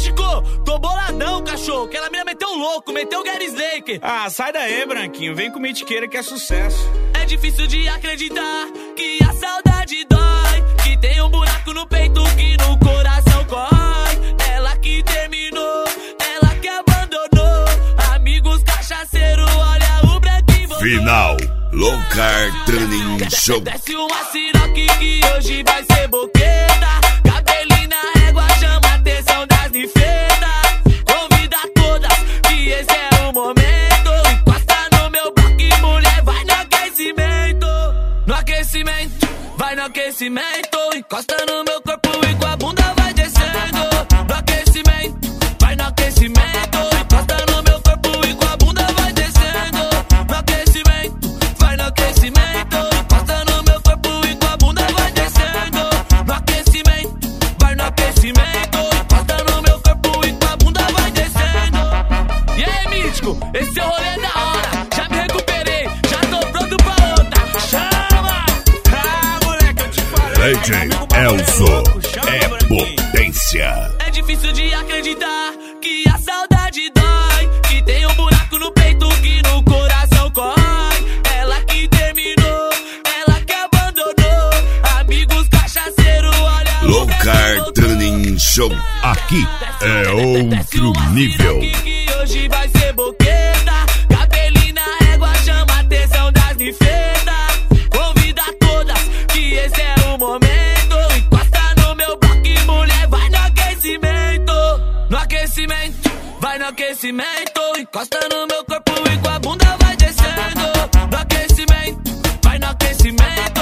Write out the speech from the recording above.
Mítico, tô boladão, cachorro. Aquela mina meteu um louco, meteu o Gary Slaker. Ah, sai daí, branquinho. Vem com Mitiqueira que é sucesso. É difícil de acreditar que a saudade dói, que tem um buraco no peito que no coração corrói. Ela que terminou, ela que abandonou. Amigos cachaceiros, olha o branquinho. Final, Loucar Training Show. Desce uma siroque que hoje vai ser boqueta. Cabelinho na régua chama a atenção das ninfetas. Convida todas que esse é o momento. Encosta no meu bloco e mulher vai no aquecimento. No aquecimento, vai no aquecimento. Encosta no meu corpo e com a bunda vai descendo. No aquecimento, vai no aquecimento. Encosta no meu corpo e com a bunda vai descendo. No aquecimento, vai no aquecimento. Encosta no meu corpo e com a bunda vai descendo. No aquecimento, vai no aquecimento. Encosta no meu corpo e com a bunda vai descendo. E aí, Mítico, esse é o rolê da hora. Já me recuperei, já tô pronto pra outra. Chama! Ah, moleque, eu te falei. DJ Elzo é potência. É difícil de acreditar que a saudade dói, que tem um buraco no peito que no coração corrói. Ela que terminou, ela que abandonou. Amigos cachaceiros, olha o Loucar Training Show. Aqui é outro nível. que hoje vai ser boqueta. Cabelinho na régua chama a atenção das ninfetas. Convida todas que esse é o momento. Encosta no meu bloco e mulher vai no aquecimento. No aquecimento, vai no aquecimento. Encosta no meu corpo e com a bunda vai descendo. No aquecimento, vai no aquecimento.